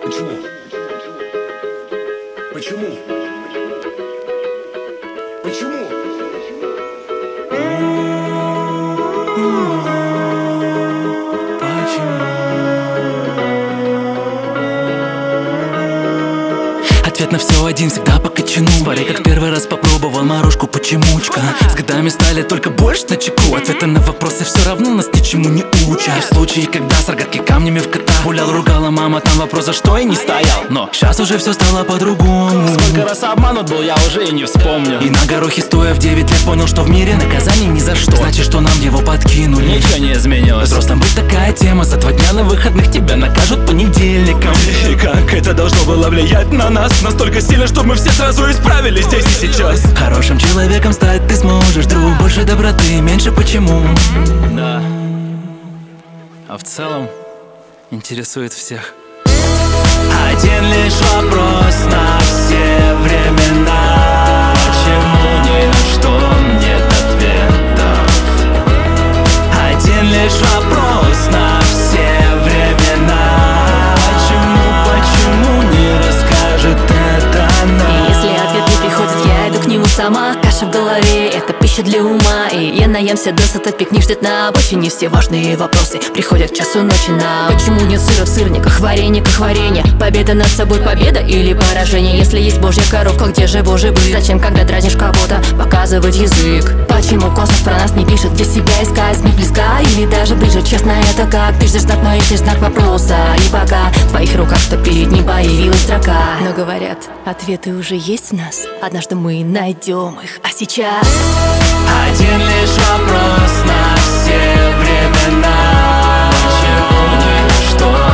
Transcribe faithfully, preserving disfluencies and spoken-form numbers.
Почему? Почему? Почему? Ответ на все один, всегда по кочану. Смотри, как первый раз попробовал морожку почемучка. С годами стали только больше на чеку. Ответы на вопросы все равно нас ничему не учат. И в случае, когда с рогатки камнями в кота гулял, ругала мама, там вопрос, за что и не стоял. Но сейчас уже все стало по-другому. Сколько раз обманут был, я уже и не вспомню. И на горохе стоя в девять лет понял, что в мире наказание ни за что. Значит, что нам его подкинули. Ничего не изменилось. Взрослым быть такая тема. За два дня на выходных тебя накажут понедельником. И как это должно было влиять на нас настолько сильно, чтобы мы все сразу исправились здесь и сейчас. Хорошим человеком стать ты сможешь, друг. Больше доброты, меньше почему. Да. А в целом интересует всех. Один лишь вопрос на все времена. Почему ни на что нет ответов? Один лишь вопрос на все времена. Почему, почему не расскажет это нам? И если ответ не приходит, я иду к нему сама. Каша в голове, это пища для ума. И я наемся досыта, пикник ждет на обочине. Все важные вопросы приходят к часу ночи на. Почему нет сыра в сырниках, варениках, варенье? Победа над собой, победа или поражение? Если есть божья коровка, где же божий быть? Зачем, когда дразнишь кого-то, показывать язык? Почему космос про нас не пишет, где себя искать? Миг близка или даже ближе, честно это как? Ты ждешь знак, но ищешь знак вопроса. И пока в твоих руках, что перед ним появилась строка. Но говорят, ответы уже есть в нас. Однажды мы найдем их, а сейчас один лишь вопрос на все времена. Почему ни на что